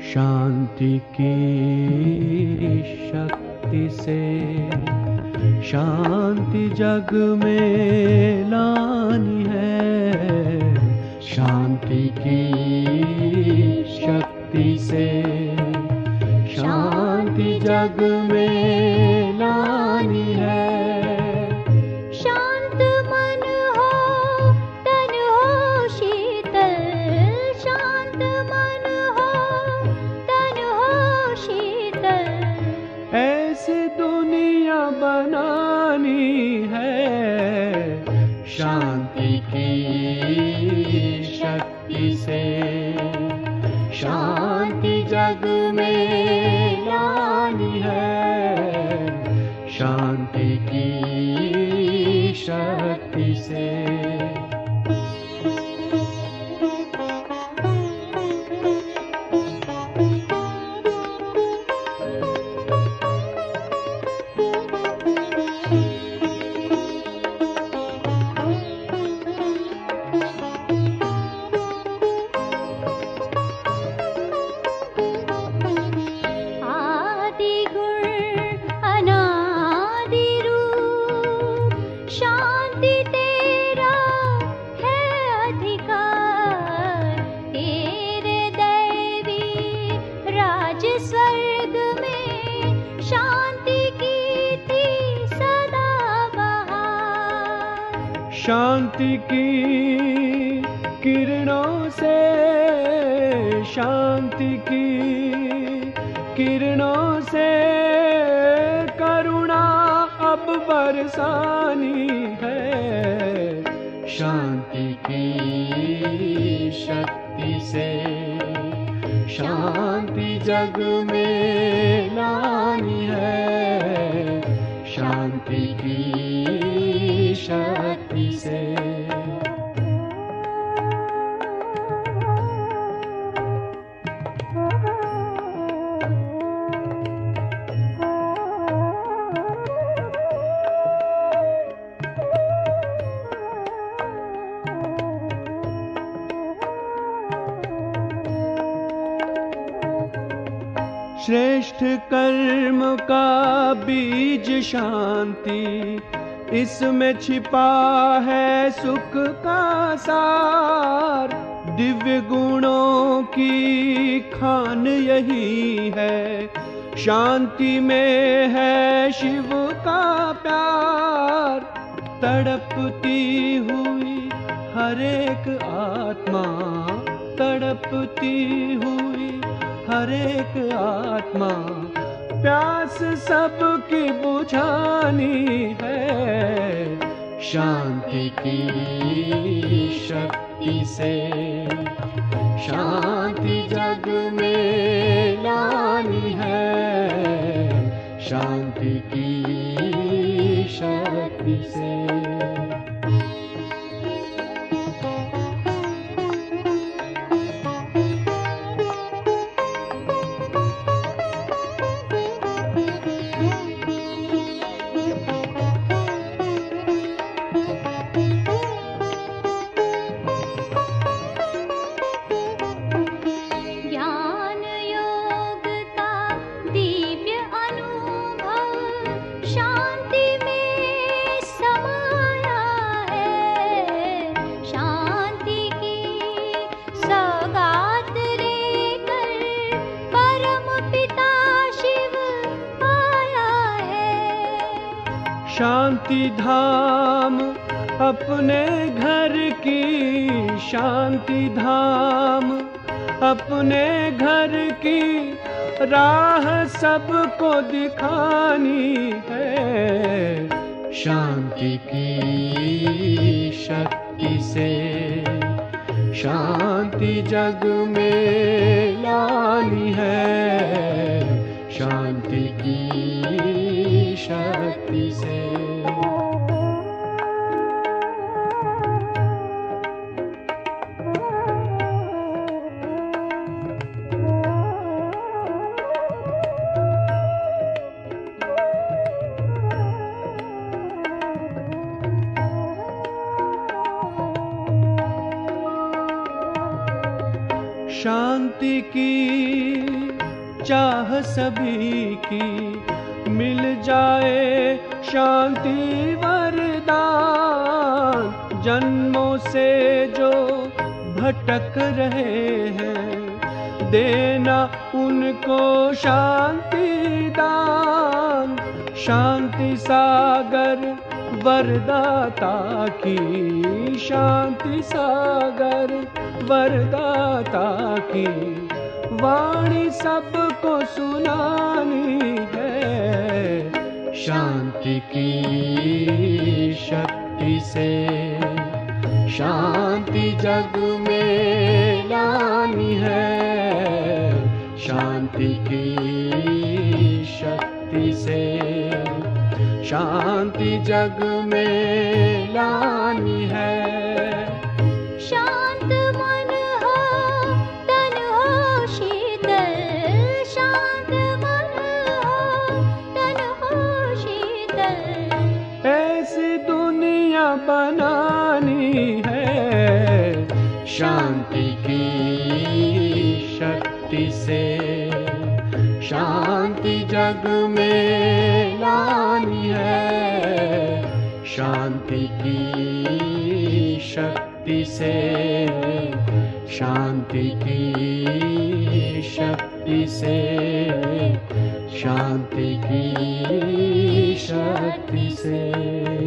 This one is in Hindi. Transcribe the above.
शांति की शक्ति से शांति जग में लानी है। शांति की शक्ति से शांति जग में लानी है। शांत मन हो तन हो शीतल, शांत मन हो तन हो शीतल, ऐसी दुनिया बनानी है। शांति की शक्ति से शांति जग में लानी है। शांति की शक्ति से स्वर्ग में शांति की थी सदा बहार। शांति की किरणों से, शांति की किरणों से करुणा अब बरसानी है। शांति की शक्ति से शांति जग में लानी है। शांति की शक्ति से श्रेष्ठ कर्म का बीज शांति, इसमें छिपा है सुख का सार। दिव्य गुणों की खान यही है, शांति में है शिव का प्यार। तड़पती हुई हर एक आत्मा, तड़पती हुई हर एक आत्मा, प्यास सबकी बुझानी है। शांति की शक्ति से शांति जग में लानी है। शांति की शक्ति से शांति धाम अपने घर की, शांति धाम अपने घर की राह सबको दिखानी है। शांति की शक्ति से शांति जग में लानी है। शांति की शक्ति से शांति की चाह सभी की, मिल जाए शांति वरदान। जन्मों से जो भटक रहे हैं, देना उनको शांति दान। शांति सागर वरदाता की, शांति सागर वरदाता की वाणी सबको सुनानी है। शांति की शक्ति से शांति जग में लानी है। शांति की शक्ति से शांति जग में लानी है। शांत मन हो तन हो शीतल, शांत मन हो तन हो शीतल। ऐसी दुनिया बनानी है। शांति की शक्ति से शांति जग में लानी है। शांति की शक्ति से शांति की शक्ति से शांति की शक्ति से।